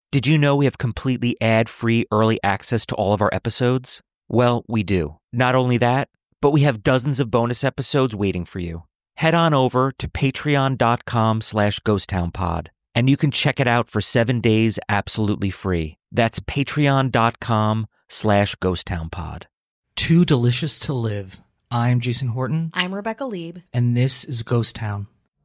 Did you know we have completely ad-free early access to all of our episodes? Well, we do. Not only that, but we have dozens of bonus episodes waiting for you. Head on over to patreon.com/ghosttownpod, and you can check it out for 7 days absolutely free. That's patreon.com/ghosttownpod. Too delicious to live. I'm Jason Horton. I'm Rebecca Lieb. And this is Ghost Town.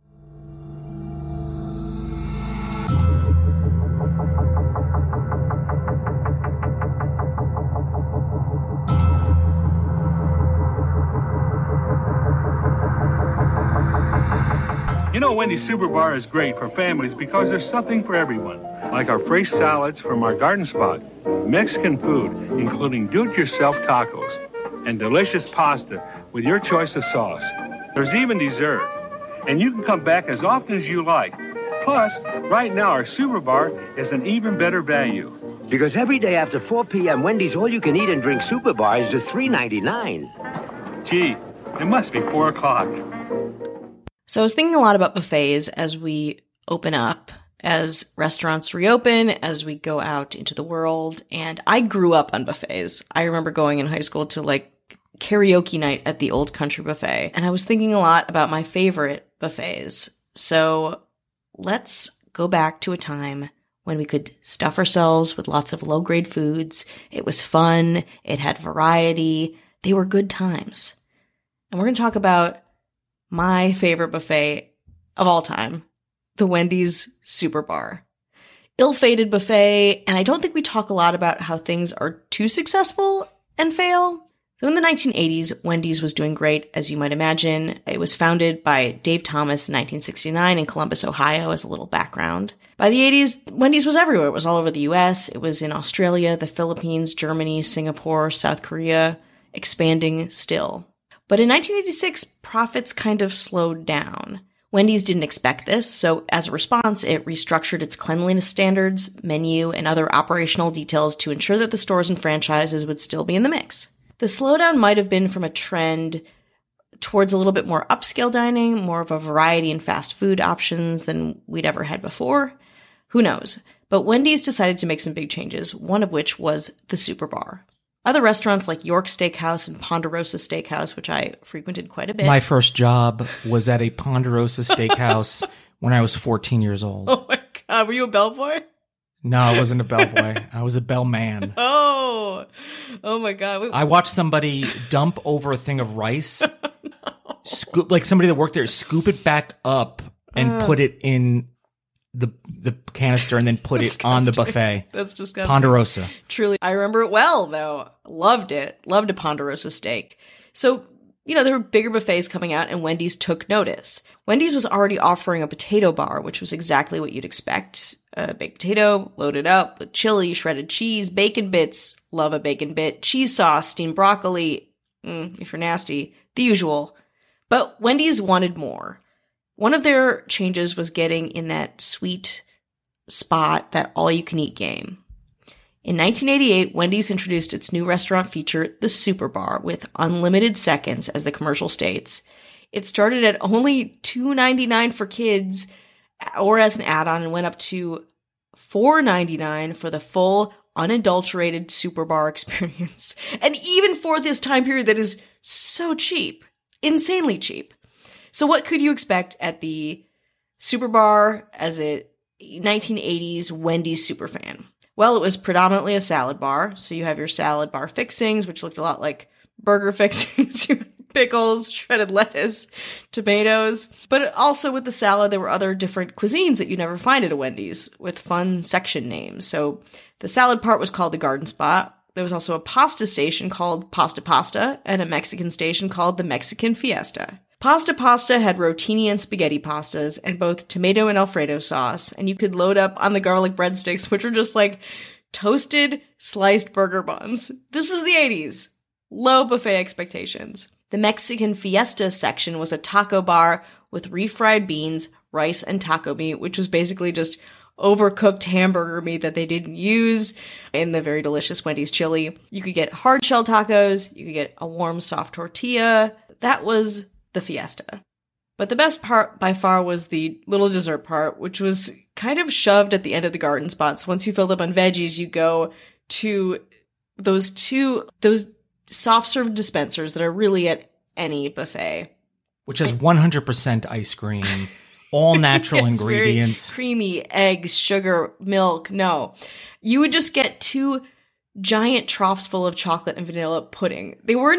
You know, Wendy's Super Bar is great for families because there's something for everyone. Like our fresh salads from our garden spot, Mexican food, including do-it-yourself tacos, and delicious pasta with your choice of sauce. There's even dessert. And you can come back as often as you like. Plus, right now our Super Bar is an even better value. Because every day after 4 p.m., Wendy's all-you-can-eat and drink Super Bar is just $3.99. Gee, it must be 4 o'clock. So I was thinking a lot about buffets as we open up, as restaurants reopen, as we go out into the world. And I grew up on buffets. I remember going in high school to like karaoke night at the Old Country Buffet. And I was thinking a lot about my favorite buffets. So let's go back to a time when we could stuff ourselves with lots of low-grade foods. It was fun. It had variety. They were good times. And we're going to talk about my favorite buffet of all time, the Wendy's Super Bar. Ill-fated buffet, and I don't think we talk a lot about how things are too successful and fail. So in the 1980s, Wendy's was doing great, as you might imagine. It was founded by Dave Thomas in 1969 in Columbus, Ohio, as a little background. By the 80s, Wendy's was everywhere. It was all over the US. It was in Australia, the Philippines, Germany, Singapore, South Korea, expanding still. But in 1986, profits kind of slowed down. Wendy's didn't expect this, so as a response, it restructured its cleanliness standards, menu, and other operational details to ensure that the stores and franchises would still be in the mix. The slowdown might have been from a trend towards a little bit more upscale dining, more of a variety in fast food options than we'd ever had before. Who knows? But Wendy's decided to make some big changes, one of which was the Super Bar. Other restaurants like York Steakhouse and Ponderosa Steakhouse, which I frequented quite a bit. My first job was at a Ponderosa Steakhouse when I was 14 years old. Oh my God, were you a bellboy? No, I wasn't a bellboy. I was a bellman. Oh my God. I watched somebody dump over a thing of rice, scoop, like somebody that worked there, scoop it back up and put it in the canister and then put it on the buffet. That's disgusting. Ponderosa. Truly. I remember it well, though. Loved it. Loved a Ponderosa steak. So, there were bigger buffets coming out, and Wendy's took notice. Wendy's was already offering a potato bar, which was exactly what you'd expect. A baked potato, loaded up with chili, shredded cheese, bacon bits, love a bacon bit, cheese sauce, steamed broccoli, if you're nasty, the usual. But Wendy's wanted more. One of their changes was getting in that sweet spot, that all-you-can-eat game. In 1988, Wendy's introduced its new restaurant feature, the Super Bar, with unlimited seconds, as the commercial states. It started at only $2.99 for kids, or as an add-on, and went up to $4.99 for the full, unadulterated Super Bar experience. And even for this time period that is so cheap, insanely cheap. So what could you expect at the Super Bar as a 1980s Wendy's superfan? Well, it was predominantly a salad bar. So you have your salad bar fixings, which looked a lot like burger fixings. Pickles, shredded lettuce, tomatoes. But also with the salad, there were other different cuisines that you never find at a Wendy's with fun section names. So the salad part was called the Garden Spot. There was also a pasta station called Pasta Pasta and a Mexican station called the Mexican Fiesta. Pasta Pasta had rotini and spaghetti pastas and both tomato and Alfredo sauce, and you could load up on the garlic breadsticks, which were just like toasted, sliced burger buns. This was the 80s. Low buffet expectations. The Mexican Fiesta section was a taco bar with refried beans, rice, and taco meat, which was basically just overcooked hamburger meat that they didn't use in the very delicious Wendy's chili. You could get hard shell tacos. You could get a warm, soft tortilla. That was the Fiesta. But the best part by far was the little dessert part, which was kind of shoved at the end of the garden spots. Once you filled up on veggies, you go to those soft serve dispensers that are really at any buffet. Which has 100% ice cream, all natural It's ingredients. very creamy, eggs, sugar, milk. No. You would just get 2 giant troughs full of chocolate and vanilla pudding. They were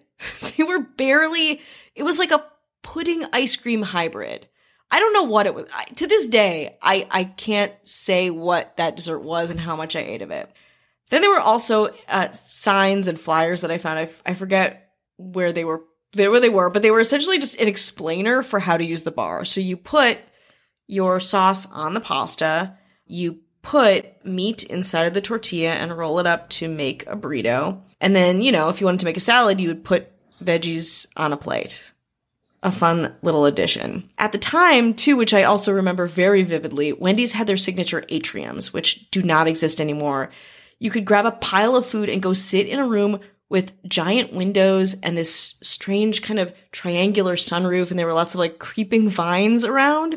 barely, it was like a pudding ice cream hybrid. I don't know what it was. To this day, I can't say what that dessert was and how much I ate of it. Then there were also signs and flyers that I found. I forget where they were, but they were essentially just an explainer for how to use the bar. So you put your sauce on the pasta, you put meat inside of the tortilla and roll it up to make a burrito. And then, if you wanted to make a salad, you would put veggies on a plate. A fun little addition. At the time, too, which I also remember very vividly, Wendy's had their signature atriums, which do not exist anymore. You could grab a pile of food and go sit in a room with giant windows and this strange kind of triangular sunroof, and there were lots of like creeping vines around.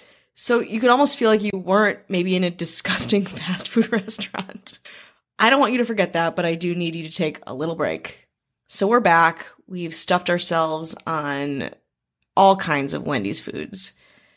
So you could almost feel like you weren't maybe in a disgusting fast food restaurant. I don't want you to forget that, but I do need you to take a little break. So we're back. We've stuffed ourselves on all kinds of Wendy's foods.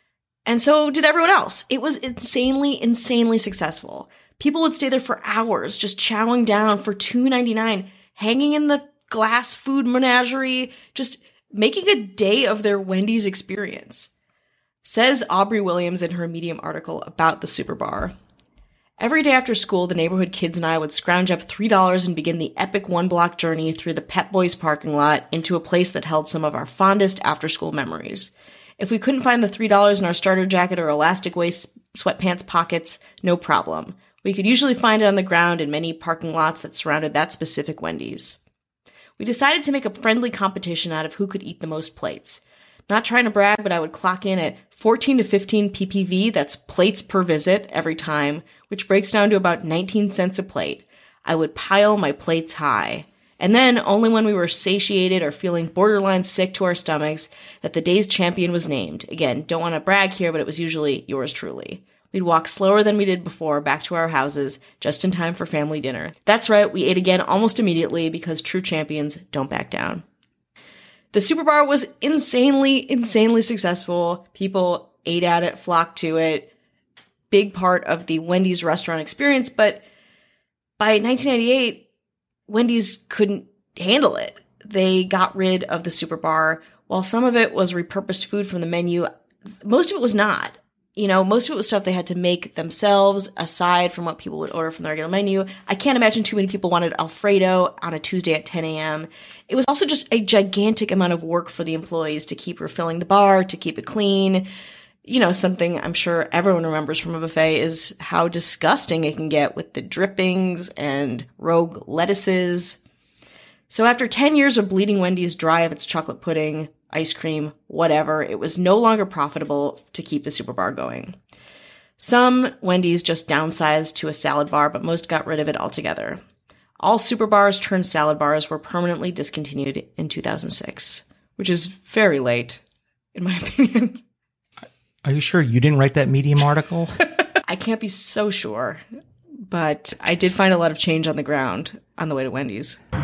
And so did everyone else. It was insanely successful. People would stay there for hours just chowing down for $2.99, hanging in the glass food menagerie, just making a day of their Wendy's experience. Says Aubrey Williams in her Medium article about the Super Bar. Every day after school, the neighborhood kids and I would scrounge up $3 and begin the epic one-block journey through the Pep Boys parking lot into a place that held some of our fondest after-school memories. If we couldn't find the $3 in our starter jacket or elastic waist sweatpants pockets, no problem. We could usually find it on the ground in many parking lots that surrounded that specific Wendy's. We decided to make a friendly competition out of who could eat the most plates. Not trying to brag, but I would clock in at 14 to 15 ppv, that's plates per visit, every time, which breaks down to about 19 cents a plate. I would pile my plates high. And then, only when we were satiated or feeling borderline sick to our stomachs, that the day's champion was named. Again, don't want to brag here, but it was usually yours truly. We'd walk slower than we did before back to our houses, just in time for family dinner. That's right, we ate again almost immediately because true champions don't back down. The Super Bar was insanely successful. People ate at it, flocked to it. Big part of the Wendy's restaurant experience, but by 1998, Wendy's couldn't handle it. They got rid of the Super Bar. While some of it was repurposed food from the menu, most of it was not. Most of it was stuff they had to make themselves, aside from what people would order from the regular menu. I can't imagine too many people wanted Alfredo on a Tuesday at 10 a.m. It was also just a gigantic amount of work for the employees to keep refilling the bar, to keep it clean. Something I'm sure everyone remembers from a buffet is how disgusting it can get with the drippings and rogue lettuces. So after 10 years of bleeding Wendy's dry of its chocolate pudding, ice cream, whatever, it was no longer profitable to keep the Super Bar going. Some Wendy's just downsized to a salad bar, but most got rid of it altogether. All Super Bars turned salad bars were permanently discontinued in 2006, which is very late, in my opinion. Are you sure you didn't write that Medium article? I can't be so sure, but I did find a lot of change on the ground on the way to Wendy's.